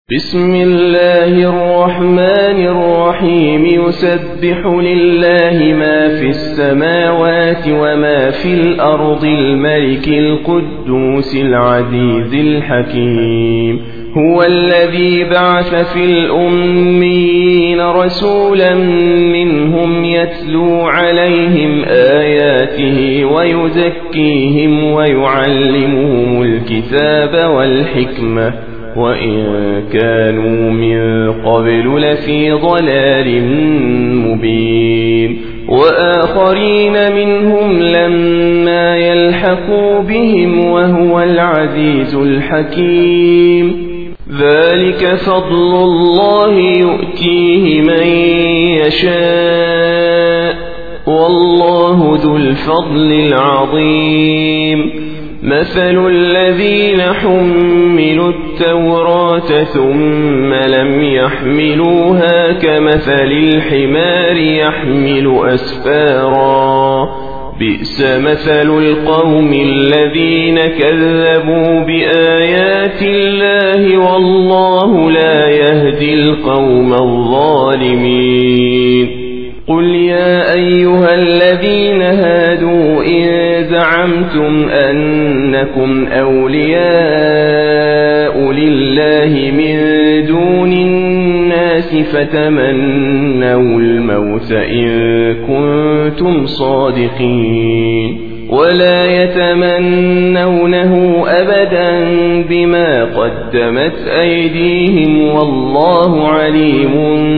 بسم الله الرحمن الرحيم يسبح لله ما في السماوات وما في الأرض الملك القدوس العزيز الحكيم هو الذي بعث في الأميين رسولا منهم يتلو عليهم آياته ويزكيهم ويعلمهم الكتاب والحكمة وإن كانوا من قبل لفي ضلال مبين وآخرين منهم لما يلحقوا بهم وهو العزيز الحكيم ذلك فضل الله يؤتيه من يشاء والله ذو الفضل العظيم مثل الذين حملوا التوراة ثم لم يحملوها كمثل الحمار يحمل أسفارا بئس مثل القوم الذين كذبوا بآيات الله والله لا يهدي القوم الظالمين قل يا أيها الذين هادوا إن زعمتم أنكم أولياء لله من دون الناس فتمنوا الموت إن كنتم صادقين ولا يتمنونه أبدا بما قدمت أيديهم والله عليم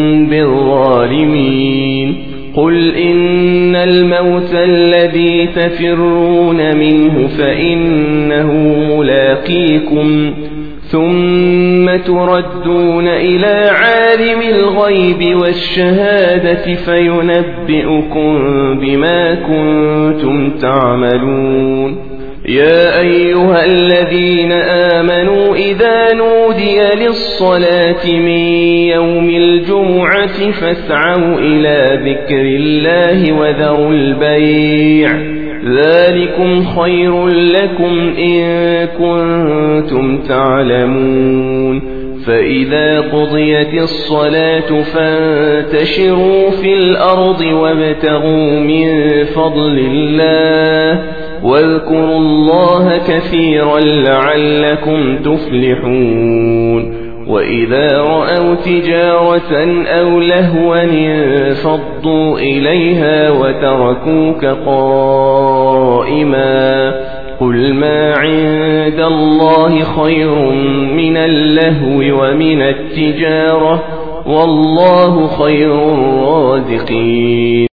بالظالمين قل إن الموت الذي تفرون منه فإنه ملاقيكم ثم تردون إلى عالم الغيب والشهادة فينبئكم بما كنتم تعملون يا أيها الذين آمنوا إذا نودي للصلاة من يوم الجمعة فاسعوا إلى ذكر الله وذروا البيع ذلكم خير لكم إن كنتم تعلمون فإذا قضيت الصلاة فانتشروا في الأرض وابتغوا من فضل الله واذكروا الله كثيرا لعلكم تفلحون وإذا رأوا تجارة أو لهوا انفضوا إليها وتركوك قائما قل ما عند الله خير من اللهو ومن التجارة والله خير الرازقين